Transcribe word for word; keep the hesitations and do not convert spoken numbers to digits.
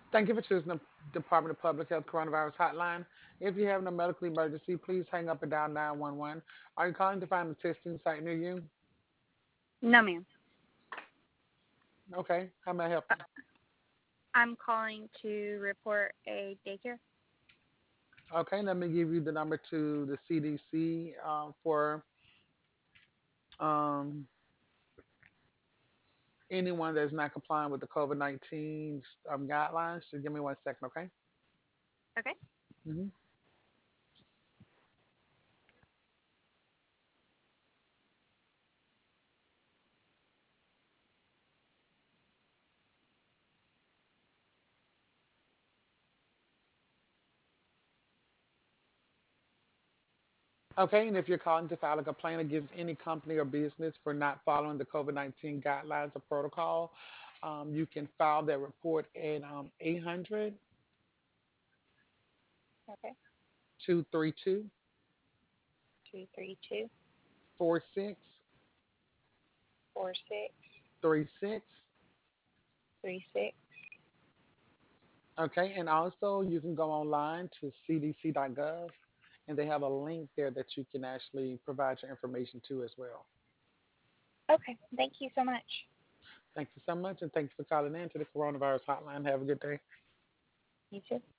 Thank you for choosing the Department of Public Health Coronavirus Hotline. If you have a medical emergency, please hang up and dial nine one one. Are you calling to find a testing site near you? No, ma'am. Okay, how may I help Uh, you? I'm calling to report a daycare. Okay, let me give you the number to the C D C uh, for um, anyone that's not complying with the COVID nineteen um, guidelines. Just give me one second, okay? Okay. hmm Okay, and if you're calling to file a complaint against any company or business for not following the COVID nineteen guidelines or protocol, um, you can file that report at um, eight hundred, Okay. two three two, Two three two four six four six three six. three six. Okay, and also you can go online to c d c dot gov and they have a link there that you can actually provide your information to as well. Okay. Thank you so much. Thank you so much and thank you for calling in to the coronavirus hotline. Have a good day. You too.